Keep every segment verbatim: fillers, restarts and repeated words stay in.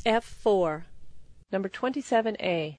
F four. Number twenty-seven A.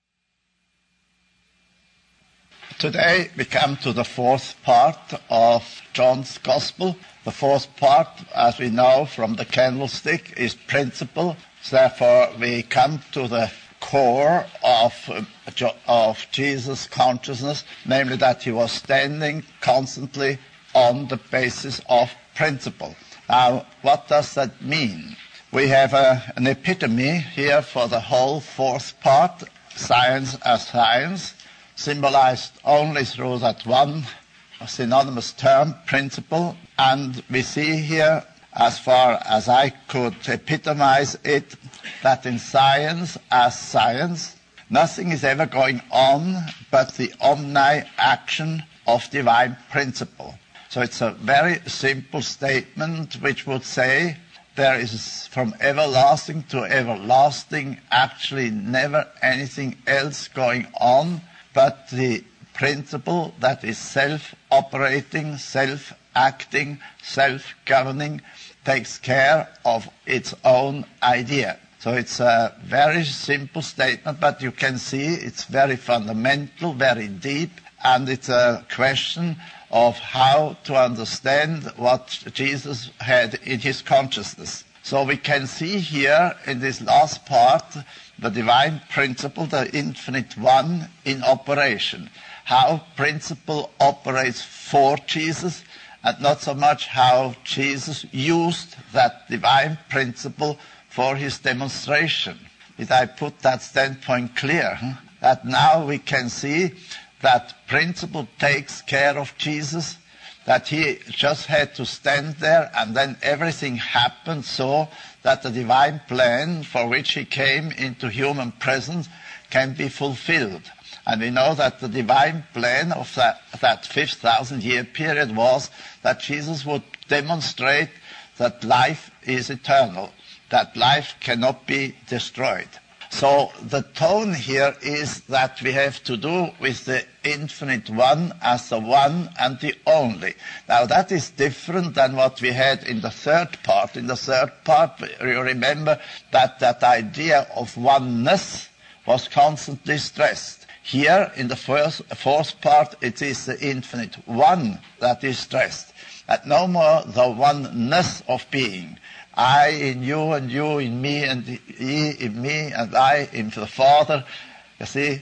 Today we come to the fourth part of John's Gospel. The fourth part, as we know from the candlestick, is principle. Therefore we come to the core of, uh, of Jesus' consciousness, namely that he was standing constantly on the basis of principle. Now, what does that mean? We have a, an epitome here for the whole fourth part, science as science, symbolized only through that one synonymous term, principle. And we see here, as far as I could epitomize it, that in science as science, nothing is ever going on but the omni-action of divine principle. So it's a very simple statement which would say there is from everlasting to everlasting actually never anything else going on but the principle that is self-operating, self-acting, self-governing, takes care of its own idea. So it's a very simple statement, but you can see it's very fundamental, very deep, and it's a question of how to understand what Jesus had in his consciousness. So we can see here in this last part the divine principle, the infinite one in operation. How principle operates for Jesus, and not so much how Jesus used that divine principle for his demonstration. Did I put that standpoint clear? Huh? That now we can see that principle takes care of Jesus, that he just had to stand there and then everything happened so that the divine plan for which he came into human presence can be fulfilled. And we know that the divine plan of that, that fifth thousand year period was that Jesus would demonstrate that life is eternal, that life cannot be destroyed. So the tone here is that we have to do with the infinite one as the one and the only. Now that is different than what we had in the third part. In the third part, you remember that that idea of oneness was constantly stressed. Here in the first, fourth part, it is the infinite one that is stressed. That no more the oneness of being. I in you and you in me and ye in me and I in the Father. You see,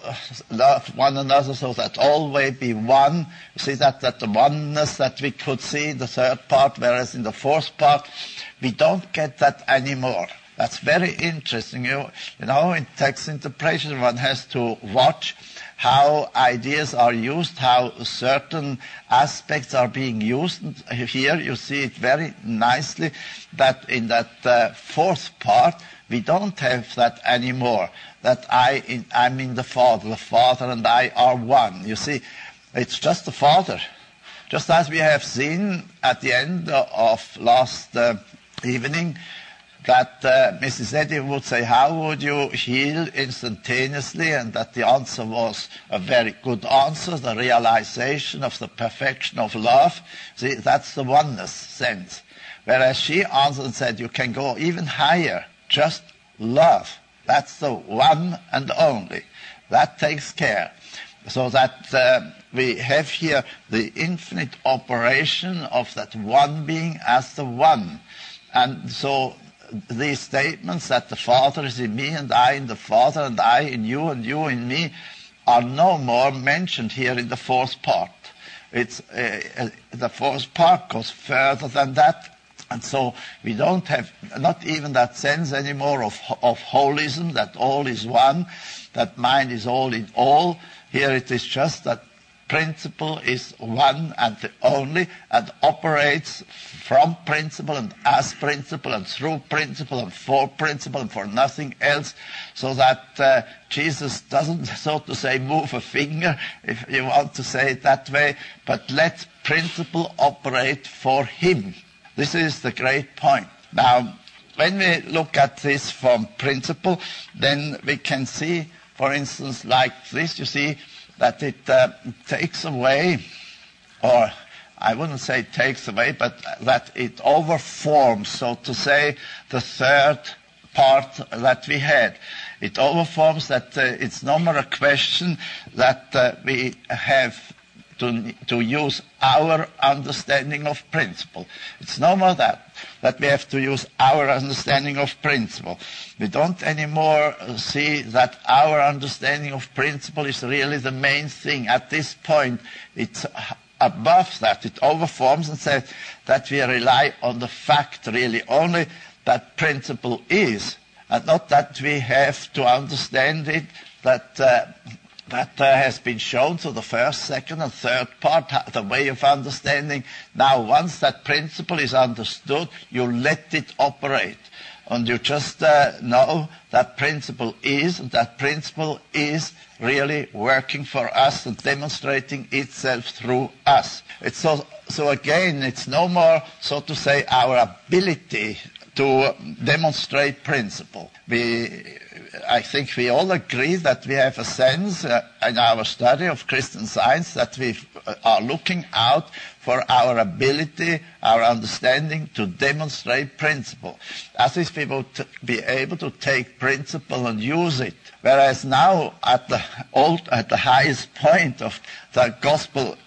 love one another so that all may be one. You see that, that the oneness that we could see in the third part, whereas in the fourth part, we don't get that anymore. That's very interesting. You, you know, in text interpretation, one has to watch how ideas are used, how certain aspects are being used. And here you see it very nicely that in that uh, fourth part, we don't have that anymore, that I in, I'm in the Father, the Father and I are one. You see, it's just the Father. Just as we have seen at the end of last uh, evening, that uh, Missus Eddy would say, how would you heal instantaneously? And that the answer was a very good answer, the realization of the perfection of love. See, that's the oneness sense. Whereas she answered and said, you can go even higher, just love. That's the one and only. That takes care. So that uh, we have here the infinite operation of that one being as the one. And so these statements that the Father is in me and I in the Father and I in you and you in me are no more mentioned here in the fourth part. It's uh, uh, the fourth part goes further than that, and so we don't have not even that sense anymore of of holism, that all is one, that mind is all in all. Here it is just that principle is one and the only, and operates from principle and as principle and through principle and for principle and for nothing else, so that uh, Jesus doesn't, so to say, move a finger, if you want to say it that way, but let principle operate for him. This is the great point. Now, when we look at this from principle, then we can see, for instance, like this, you see, that it uh, takes away, or I wouldn't say takes away, but that it overforms, so to say, the third part that we had. It overforms that uh, it's no more a question that uh, we have to, to use our understanding of principle. It's no more that, that we have to use our understanding of principle. We don't anymore see that our understanding of principle is really the main thing. At this point, it's above that. It overforms and says that we rely on the fact really only that principle is, and not that we have to understand it, that uh, that uh, has been shown to the first, second, and third part, the way of understanding. Now, once that principle is understood, you let it operate. And you just uh, know that principle is, and that principle is really working for us and demonstrating itself through us. It's so, so again, it's no more, so to say, our ability to demonstrate principle. We, I think we all agree that we have a sense uh, in our study of Christian Science that we are looking out for our ability, our understanding to demonstrate principle, as if we would be able to take principle and use it. Whereas now, at the old, at the highest point of the gospel,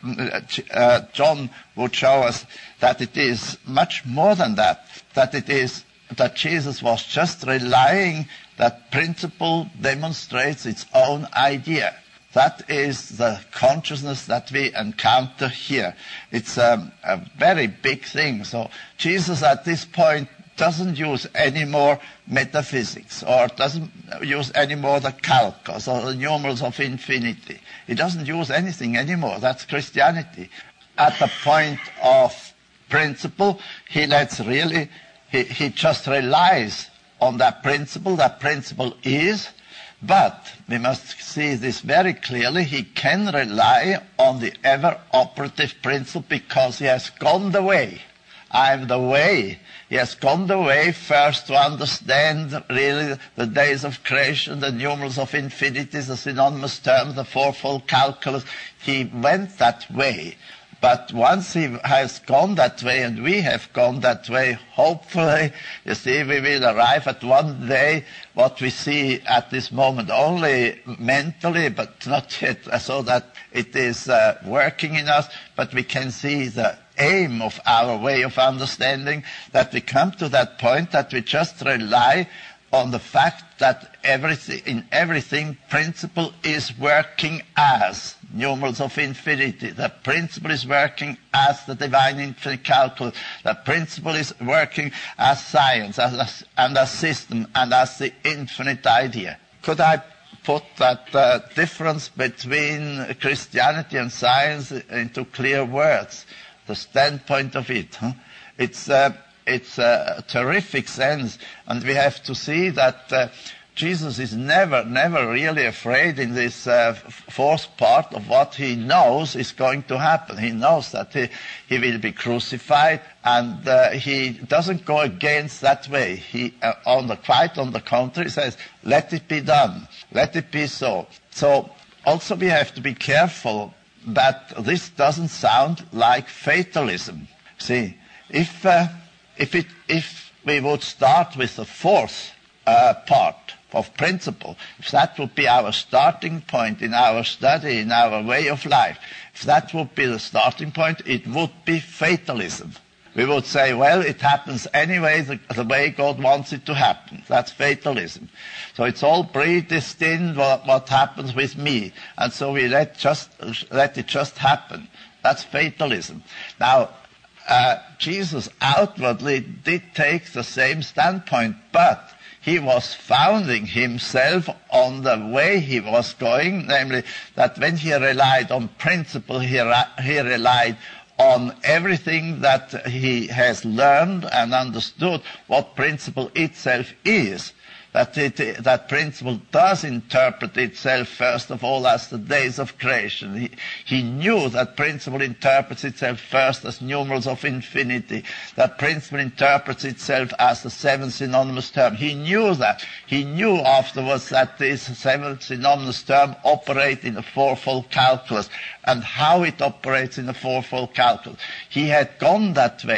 uh, John would show us that it is much more than that, that it is that Jesus was just relying that principle demonstrates its own idea. That is the consciousness that we encounter here. It's um, a very big thing. So Jesus at this point doesn't use any more metaphysics, or doesn't use any more the calculus or the numerals of infinity. He doesn't use anything anymore. That's Christianity. At the point of principle, he lets really, he, he just relies on that principle. That principle is, but we must see this very clearly, he can rely on the ever-operative principle because he has gone the way. I am the way. He has gone the way first to understand really the days of creation, the numerals of infinity, the synonymous terms, the fourfold calculus. He went that way. But once he has gone that way, and we have gone that way, hopefully, you see, we will arrive at one day what we see at this moment only mentally, but not yet so that it is uh, working in us, but we can see the aim of our way of understanding, that we come to that point that we just rely on the fact that everything, in everything, principle is working as numerals of infinity. The principle is working as the divine infinite calculus. The principle is working as science, as a, and as system, and as the infinite idea. Could I put that uh, difference between Christianity and science into clear words? The standpoint of it. Huh? It's uh, it's a terrific sense, and we have to see that uh, Jesus is never, never really afraid in this uh, fourth part of what he knows is going to happen. He knows that he, he will be crucified, and uh, he doesn't go against that way. He, uh, on the quite on the contrary, says, "Let it be done. Let it be so." So also we have to be careful that this doesn't sound like fatalism. See, if uh, if it if we would start with the fourth uh, part of principle, if that would be our starting point in our study, in our way of life, if that would be the starting point, it would be fatalism. We would say, well, it happens anyway the, the way God wants it to happen. That's fatalism. So it's all predestined what, what happens with me, and so we let just let it just happen. That's fatalism. Now, uh, Jesus outwardly did take the same standpoint, but he was founding himself on the way he was going, namely that when he relied on principle, he, he relied on everything that he has learned and understood what principle itself is. That, it, that principle does interpret itself, first of all, as the days of creation. He, he knew that principle interprets itself first as numerals of infinity. That principle interprets itself as the seven synonymous term. He knew that. He knew afterwards that this seven synonymous term operate in the fourfold calculus, and how it operates in the fourfold calculus. He had gone that way,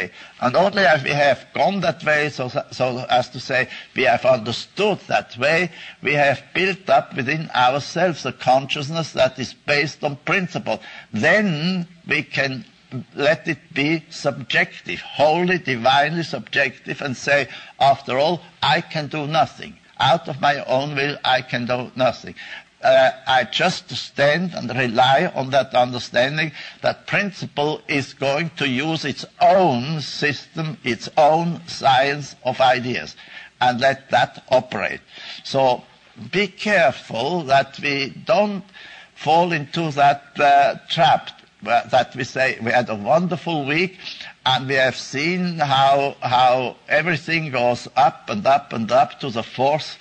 And only if we have gone that way, so, so as to say, we have understood that way, we have built up within ourselves a consciousness that is based on principle. Then we can let it be subjective, wholly, divinely subjective, and say, after all, I can do nothing. Out of my own will, I can do nothing. Uh, I just stand and rely on that understanding that principle is going to use its own system, its own science of ideas, and let that operate. So be careful that we don't fall into that uh, trap that we say we had a wonderful week and we have seen how how everything goes up and up and up to the fourth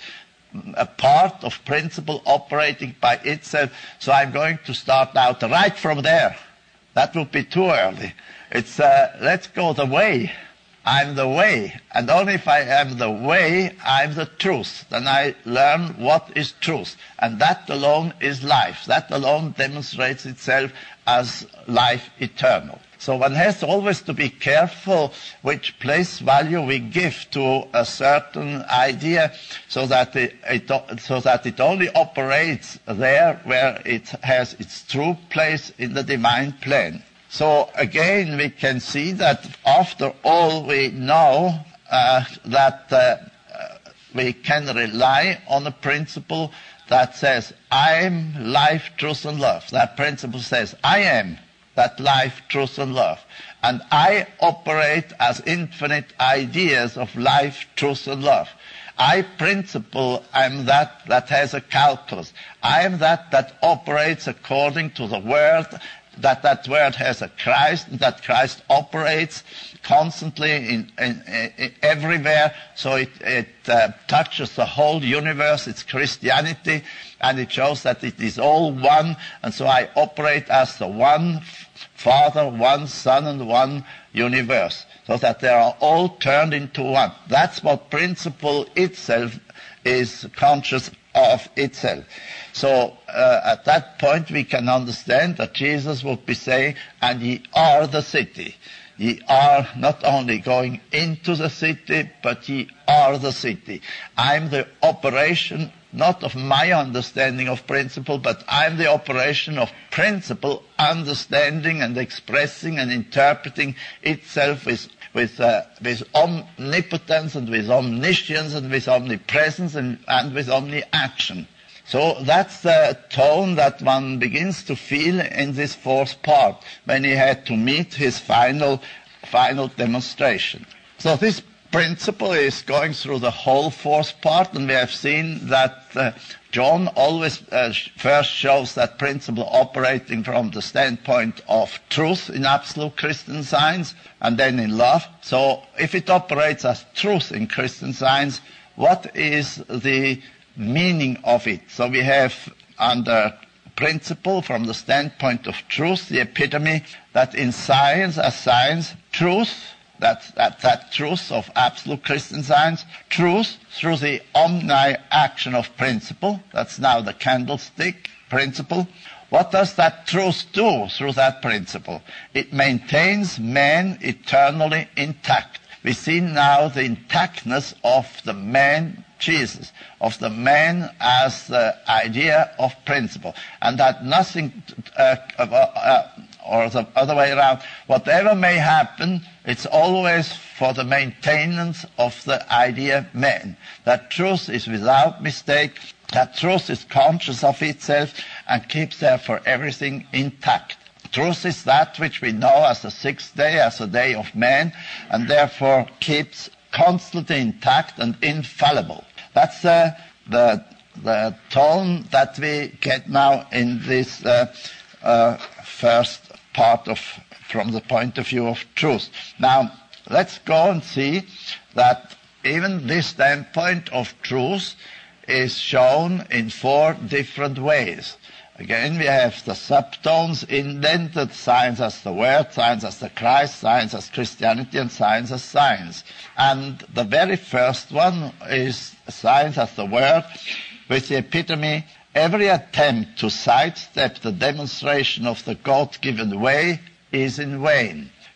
a part of principle operating by itself. So I'm going to start out right from there. That would be too early. It's uh, let's go the way. I'm the way. And only if I am the way, I'm the truth. Then I learn what is truth. And that alone is life. That alone demonstrates itself as life eternal. So one has always to be careful which place value we give to a certain idea so that it, it, so that it only operates there where it has its true place in the divine plan. So again, we can see that after all we know uh, that uh, uh, we can rely on a principle that says, I'm life, truth, and love. That principle says, I am that life, truth, and love. And I operate as infinite ideas of life, truth, and love. I principle, I'm that that has a calculus. I am that that operates according to the word, that that word has a Christ, and that Christ operates constantly in, in, in everywhere, so it, it uh, touches the whole universe. It's Christianity, and it shows that it is all one, and so I operate as the one Father, one Son, and one universe, so that they are all turned into one. That's what principle itself is conscious of itself. So uh, at that point we can understand that Jesus would be saying, and ye are the city. Ye are not only going into the city, but ye are the city. I'm the operation not of my understanding of principle, but I'm the operation of principle, understanding and expressing and interpreting itself with with uh, with omnipotence and with omniscience and with omnipresence and, and with omni-action. So that's the tone that one begins to feel in this fourth part when he had to meet his final final demonstration. So this principle is going through the whole fourth part, and we have seen that uh, John always uh, first shows that principle operating from the standpoint of truth in absolute Christian science, and then in love. So if it operates as truth in Christian science, what is the meaning of it? So we have under principle from the standpoint of truth, the epitome that in science as science, truth, That, that, that truth of absolute Christian science, truth through the omni-action of principle, that's now the candlestick principle. What does that truth do through that principle? It maintains man eternally intact. We see now the intactness of the man Jesus, of the man as the idea of principle, and that nothing, uh, uh, or the other way around, whatever may happen, it's always for the maintenance of the idea man. That truth is without mistake, that truth is conscious of itself and keeps therefore everything intact. Truth is that which we know as the sixth day, as a day of man, and therefore keeps constantly intact and infallible. That's uh, the the tone that we get now in this uh, uh, first part of, from the point of view of truth. Now, let's go and see that even this standpoint of truth is shown in four different ways. Again, we have the subtones indented, science as the word, science as the Christ, science as Christianity, and science as science. And the very first one is science as the word, with the epitome, every attempt to sidestep the demonstration of the God-given way is in vain.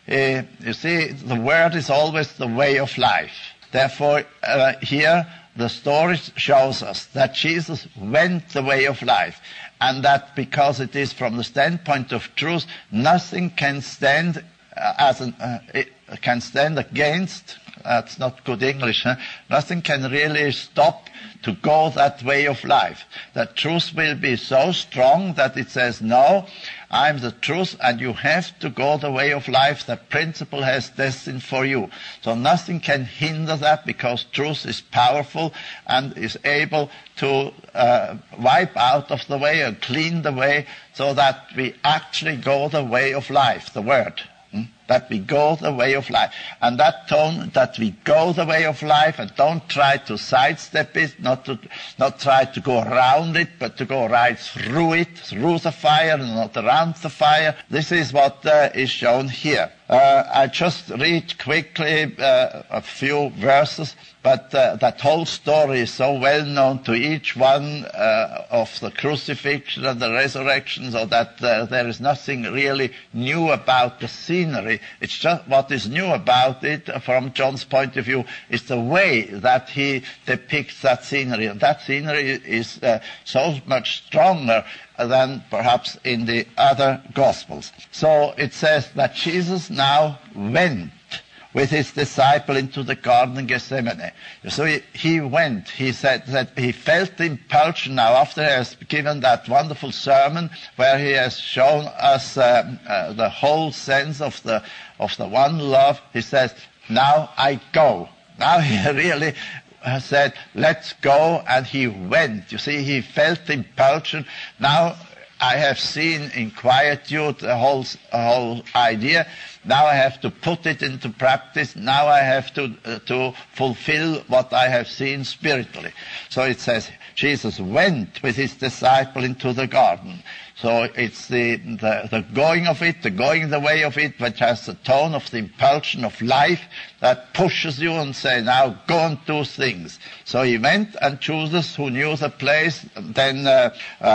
Uh, you see, the word is always the way of life. Therefore, uh, here the story shows us that Jesus went the way of life, and that because it is from the standpoint of truth, nothing can stand uh, as an, uh, it can stand against. That's not good English. Huh? Nothing can really stop to go that way of life. That truth will be so strong that it says, no, I'm the truth, and you have to go the way of life that principle has destined for you. So nothing can hinder that, because truth is powerful and is able to uh, wipe out of the way and clean the way, so that we actually go the way of life, the word. That we go the way of life. And that tone, that we go the way of life and don't try to sidestep it, not to not try to go around it, but to go right through it, through the fire and not around the fire. This is what uh, is shown here. Uh, I just read quickly uh, a few verses, but uh, that whole story is so well known to each one uh, of the crucifixion and the resurrection, so that uh, there is nothing really new about the scenery. It's just what is new about it, uh, from John's point of view, is the way that he depicts that scenery. And that scenery is uh, so much stronger than perhaps in the other Gospels. So it says that Jesus now went with his disciple into the garden in Gethsemane. So he, he went, he said that he felt the impulsion now, after he has given that wonderful sermon where he has shown us uh, uh, the whole sense of the, of the one love. He says, now I go. Now he really said, let's go, and he went. You see, he felt the impulsion. Now I have seen in quietude the whole, whole idea. Now I have to put it into practice. Now I have to, uh, to fulfill what I have seen spiritually. So it says, Jesus went with his disciple into the garden. So it's the, the, the going of it, the going the way of it, which has the tone of the impulsion of life that pushes you and say, now go and do things. So he went, and Judas, who knew the place, then uh,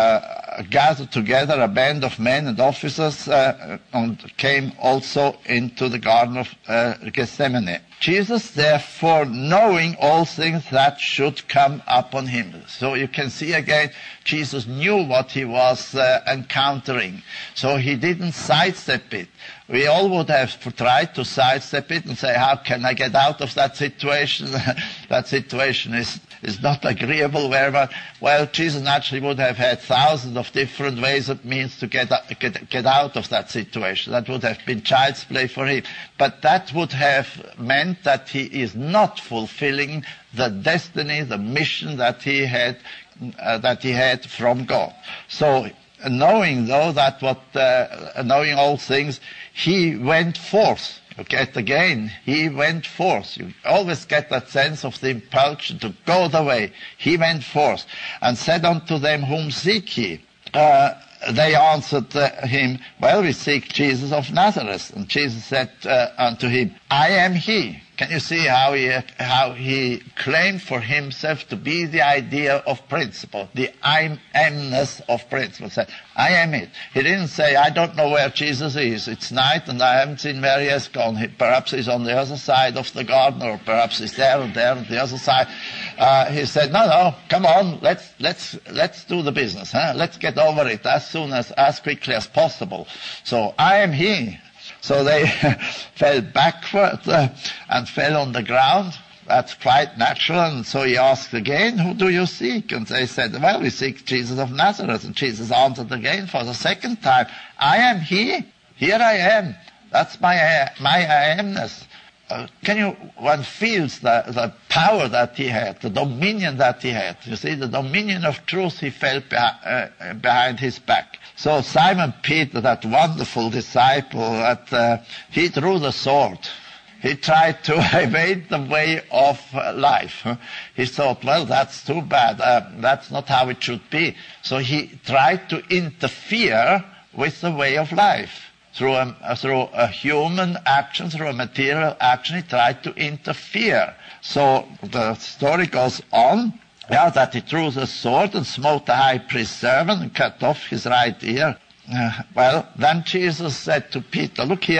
uh, gathered together a band of men and officers uh, and came also into the garden of uh, Gethsemane. Jesus, therefore, knowing all things that should come upon him. So you can see again, Jesus knew what he was uh, encountering. So he didn't sidestep it. We all would have tried to sidestep it and say, how can I get out of that situation? That situation is, is not agreeable. Wherever, well, Jesus naturally would have had thousands of different ways and means to get, get, get out of that situation. That would have been child's play for him. But that would have meant that he is not fulfilling the destiny, the mission that he had, uh, that he had from God. So, knowing though that what, uh, knowing all things, he went forth. You get again, he went forth. You always get that sense of the impulsion to go the way. He went forth and said unto them, whom seek ye? Uh, they answered uh, him, well, we seek Jesus of Nazareth. And Jesus said uh, unto him, I am he. Can you see how he, how he claimed for himself to be the idea of principle, the I amness of principle? He said, I am it. He didn't say, I don't know where Jesus is. It's night and I haven't seen where he has gone. He, perhaps he's on the other side of the garden, or perhaps he's there and there on the other side. Uh, he said, no, no, come on, let's, let's, let's do the business. Huh? Let's get over it as soon as, as quickly as possible. So I am he. So they fell backward uh, and fell on the ground. That's quite natural. And so he asked again, who do you seek? And they said, well, we seek Jesus of Nazareth. And Jesus answered again for the second time, I am he. Here I am. That's my, my I amness. Uh, can you, one feels the, the power that he had, the dominion that he had. You see, the dominion of truth he felt behi- uh, behind his back. So Simon Peter, that wonderful disciple, that uh, he drew the sword. He tried to evade the way of uh, life. He thought, well, that's too bad. Uh, that's not how it should be. So he tried to interfere with the way of life. Through a, through a human action, through a material action, he tried to interfere. So the story goes on, yeah, that he drew the sword and smote the high priest's servant and cut off his right ear. Uh, well, then Jesus said to Peter, look here,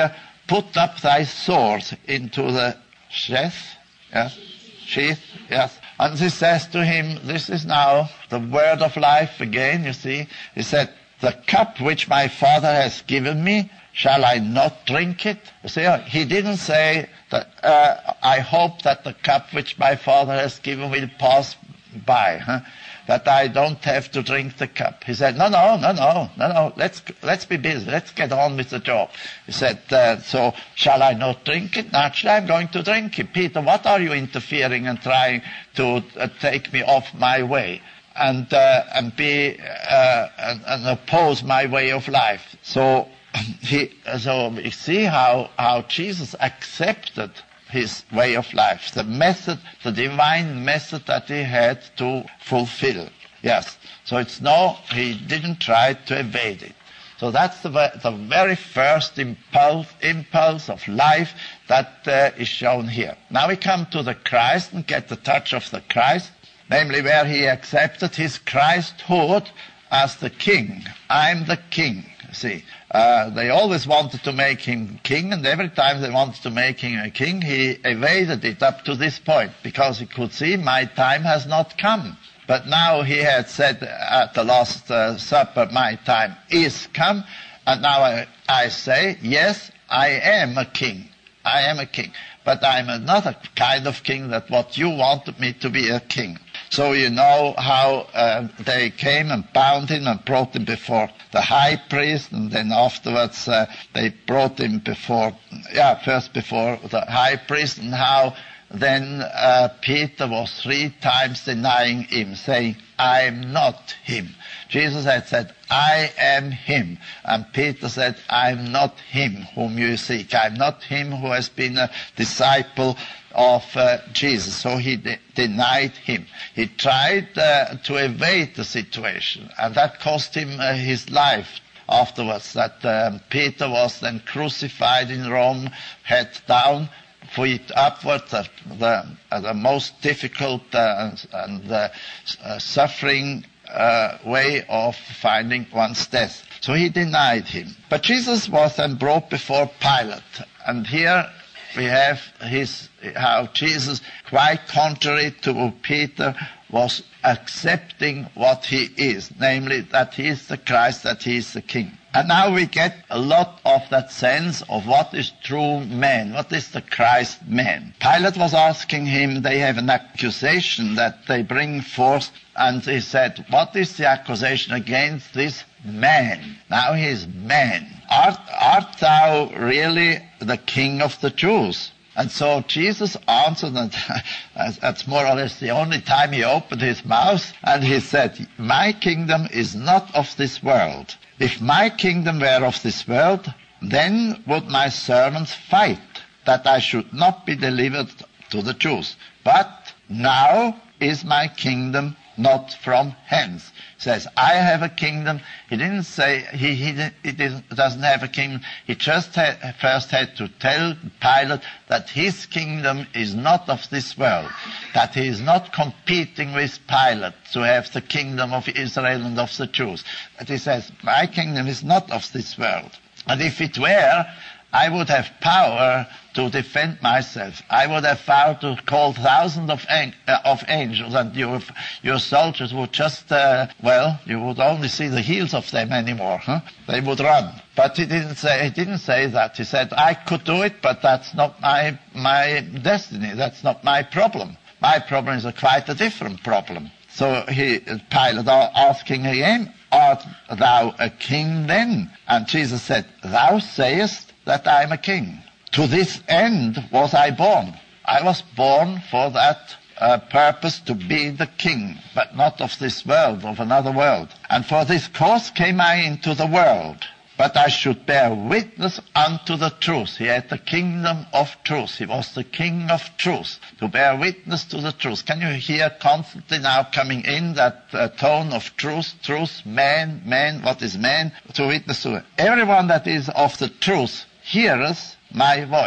put up thy sword into the sheath, yes, sheath, yes. And he says to him, this is now the word of life again, you see. He said, the cup which my Father has given me, shall I not drink it? You see, he didn't say that, uh, I hope that the cup which my Father has given will pass by, huh? That I don't have to drink the cup. He said, no, no, no, no, no, no, let's, let's be busy, let's get on with the job. He said, uh, so shall I not drink it? Naturally, I'm going to drink it. Peter, what are you interfering and trying to uh, take me off my way and, uh, and be, uh, and, and oppose my way of life? So, he, so we see how, how Jesus accepted his way of life, the method, the divine method that he had to fulfill. Yes. So it's no, he didn't try to evade it. So that's the, the very first impulse, impulse of life that uh, is shown here. Now we come to the Christ and get the touch of the Christ, namely where he accepted his Christhood as the king. I'm the king. See, uh, they always wanted to make him king, and every time they wanted to make him a king, he evaded it up to this point, because he could see, my time has not come. But now he had said at the Last uh, Supper, my time is come, and now I, I say, yes, I am a king. I am a king. But I'm another kind of king than what you wanted me to be a king. So you know how uh, they came and bound him and brought him before the high priest, and then afterwards uh, they brought him before, yeah, first before the high priest, and how then uh, Peter was three times denying him, saying, I'm not him. Jesus had said, I am him. And Peter said, I'm not him whom you seek. I'm not him who has been a disciple of uh, Jesus. So he de- denied him. He tried uh, to evade the situation, and that cost him uh, his life afterwards. That um, Peter was then crucified in Rome, head down, feet upwards, uh, the, uh, the most difficult uh, and uh, uh, suffering uh, way of finding one's death. So he denied him. But Jesus was then brought before Pilate, and here we have his, how Jesus, quite contrary to Peter, was accepting what he is, namely that he is the Christ, that he is the King. And now we get a lot of that sense of what is true man, what is the Christ man. Pilate was asking him, they have an accusation that they bring forth, and he said, what is the accusation against this man? Now he is man. Art, art thou really the King of the Jews? And so Jesus answered, and that's more or less the only time he opened his mouth, and he said, my kingdom is not of this world. If my kingdom were of this world, then would my servants fight, that I should not be delivered to the Jews. But now is my kingdom not from hence. He says, I have a kingdom. He didn't say he, he, he didn't, doesn't have a kingdom. He just had, first had to tell Pilate that his kingdom is not of this world, that he is not competing with Pilate to have the kingdom of Israel and of the Jews. But he says, my kingdom is not of this world. And if it were, I would have power to defend myself. I would have power to call thousands of, an- uh, of angels, and your, your soldiers would just, uh, well, you would only see the heels of them anymore. Huh? They would run. But he didn't say, he didn't say that. He said, I could do it, but that's not my, my destiny. That's not my problem. My problem is a quite a different problem. So he, Pilate asking again, art thou a king then? And Jesus said, thou sayest that I am a king. To this end was I born. I was born for that uh, purpose, to be the king, but not of this world, of another world. And for this cause came I into the world, but I should bear witness unto the truth. He had the kingdom of truth. He was the king of truth, to bear witness to the truth. Can you hear constantly now coming in that uh, tone of truth, truth, man, man, what is man? To witness to it. Everyone that is of the truth heareth my voice.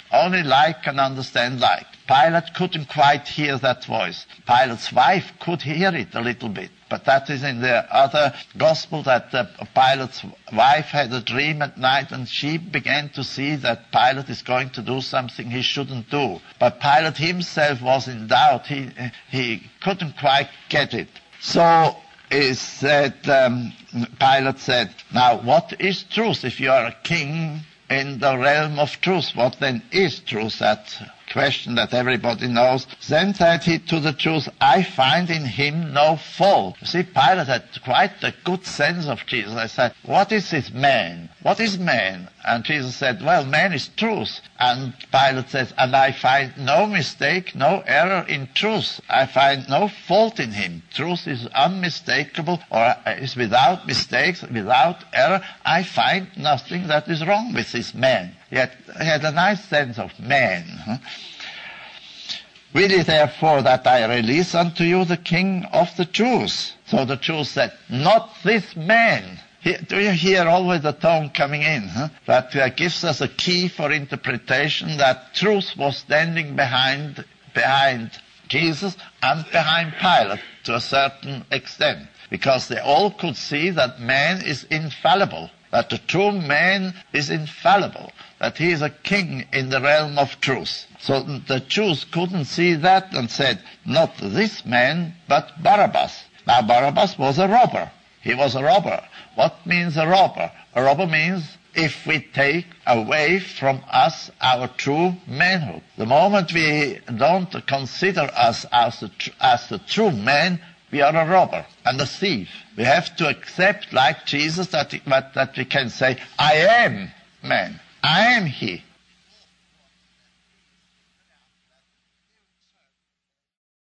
Only like can understand like. Pilate couldn't quite hear that voice. Pilate's wife could hear it a little bit. But that is in the other gospel, that uh, Pilate's wife had a dream at night and she began to see that Pilate is going to do something he shouldn't do. But Pilate himself was in doubt. He, he couldn't quite get it. So he said, um, Pilate said, now what is truth? If you are a king in the realm of truth, what then is truth? That question that everybody knows. Then said he to the Jews, I find in him no fault. You see, Pilate had quite a good sense of Jesus. I said, what is this man? What is man? And Jesus said, well, man is truth. And Pilate says, and I find no mistake, no error in truth. I find no fault in him. Truth is unmistakable, or is without mistakes, without error. I find nothing that is wrong with this man. He had, he had a nice sense of man. Huh? Will ye therefore that I release unto you the King of the Jews? So the Jews said, not this man. He, do you hear always the tone coming in? Huh? That uh, gives us a key for interpretation, that truth was standing behind, behind Jesus and behind Pilate to a certain extent. Because they all could see that man is infallible, that the true man is infallible, that he is a king in the realm of truth. So the Jews couldn't see that and said, not this man, but Barabbas. Now Barabbas was a robber. He was a robber. What means a robber? A robber means if we take away from us our true manhood. The moment we don't consider us as the, as the true man, we are a robber and a thief. We have to accept, like Jesus, that, that we can say, I am man. I am he.